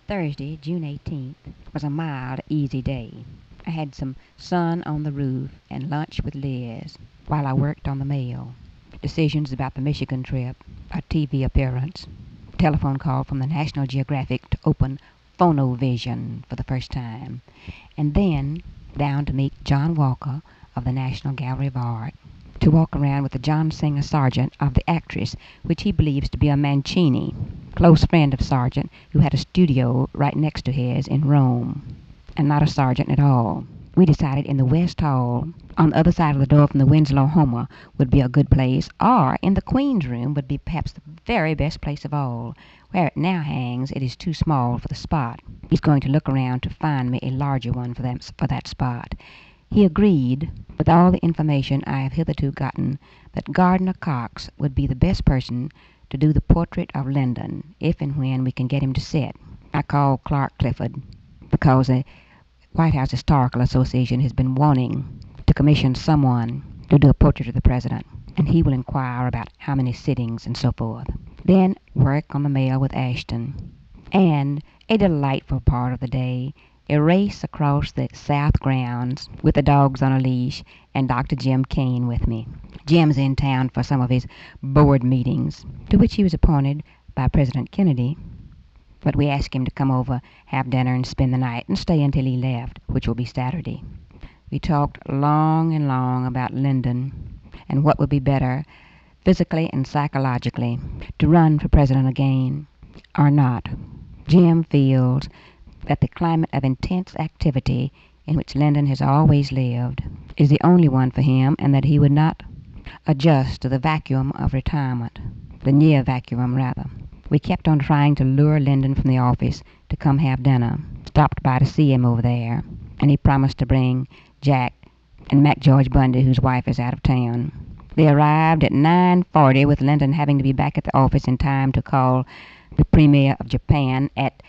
Thursday, June 18th, was a mild, easy day. I had some sun on the roof and lunch with Liz while I worked on the mail. Decisions about the Michigan trip, a TV appearance, telephone call from the National Geographic to open Phonovision for the first time, and then down to meet John Walker of the National Gallery of Art, to walk around with the John Singer Sargent of the actress, which he believes to be a Mancini, close friend of Sargent, who had a studio right next to his in Rome, and not a Sargent at all. We decided in the West Hall, on the other side of the door from the Winslow Homer, would be a good place, or in the Queen's room would be perhaps the very best place of all. Where it now hangs, it is too small for the spot. He's going to look around to find me a larger one for that spot. He agreed, with all the information I have hitherto gotten, that Gardner Cox would be the best person to do the portrait of Lyndon, if and when we can get him to sit. I called Clark Clifford, because the White House Historical Association has been wanting to commission someone to do a portrait of the president, and he will inquire about how many sittings and so forth. Then work on the mail with Ashton, and a delightful part of the day, a race across the South grounds with the dogs on a leash and Dr. Jim Kane with me. Jim's in town for some of his board meetings, to which he was appointed by President Kennedy, but we asked him to come over, have dinner, and spend the night, and stay until he left, which will be Saturday. We talked long and long about Lyndon and what would be better, physically and psychologically, to run for president again or not. Jim feels that the climate of intense activity in which Lyndon has always lived is the only one for him, and that he would not adjust to the vacuum of retirement, the near vacuum rather. We kept on trying to lure Lyndon from the office to come have dinner. Stopped by to see him over there, and he promised to bring Jack and Mac George Bundy, whose wife is out of town. They arrived at 9:40, with Lyndon having to be back at the office in time to call the Premier of Japan at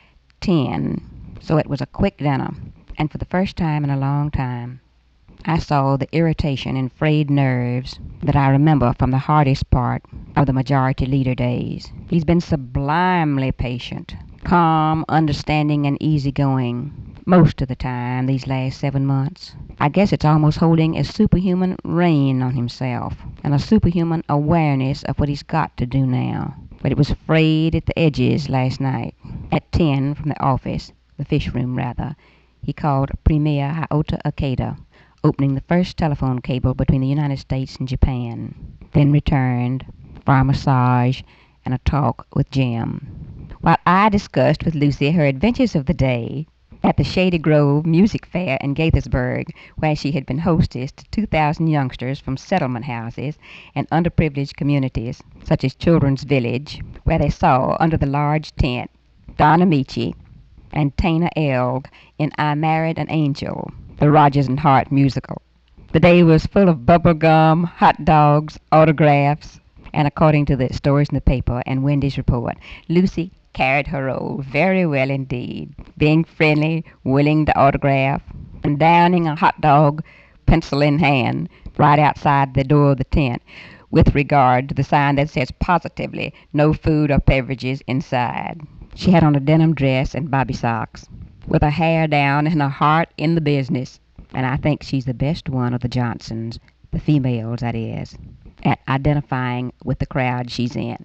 10. So it was a quick dinner, and for the first time in a long time, I saw the irritation and frayed nerves that I remember from the hardest part of the Majority Leader days. He's been sublimely patient, calm, understanding, and easygoing most of the time these last 7 months. I guess it's almost holding a superhuman rein on himself, and a superhuman awareness of what he's got to do now. But it was frayed at the edges last night. At 10 from the office, the fish room rather, he called Premier Hayata Ikeda, opening the first telephone cable between the United States and Japan, then returned for a massage and a talk with Jim, while I discussed with Lucy her adventures of the day at the Shady Grove Music Fair in Gaithersburg, where she had been hostess to 2,000 youngsters from settlement houses and underprivileged communities, such as Children's Village, where they saw under the large tent Don Amici and Tana Elg in I Married an Angel, the Rodgers and Hart musical. The day was full of bubble gum, hot dogs, autographs, and according to the stories in the paper and Wendy's report, Lucy carried her role very well indeed, being friendly, willing to autograph, and downing a hot dog, pencil in hand, right outside the door of the tent, with regard to the sign that says positively no food or beverages inside. She had on a denim dress and bobby socks, with her hair down and her heart in the business, and I think she's the best one of the Johnsons, the females that is, at identifying with the crowd she's in.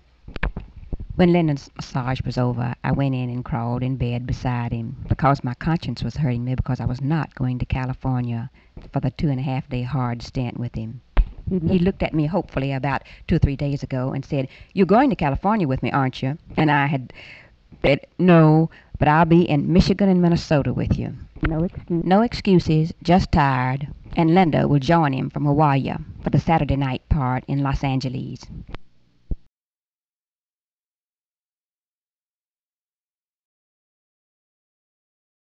When Lyndon's massage was over, I went in and crawled in bed beside him, because my conscience was hurting me because I was not going to California for the 2.5-day hard stint with him. He looked at me hopefully about 2 or 3 days ago and said, "You're going to California with me, aren't you?" And I had said, "No, but I'll be in Michigan and Minnesota with you." No excuses, just tired. And Linda will join him from Hawaii for the Saturday night part in Los Angeles.